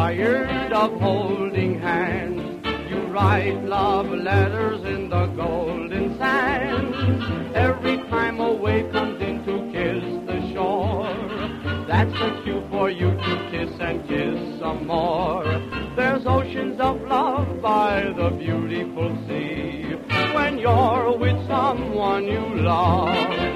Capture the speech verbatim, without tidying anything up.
tired of holding hands. You write love letters in the golden sands. Every time a wave comes in to kiss the shore, that's a cue for you to kiss and kiss some more. There's oceans of love by the beautiful sea when you're with someone you love.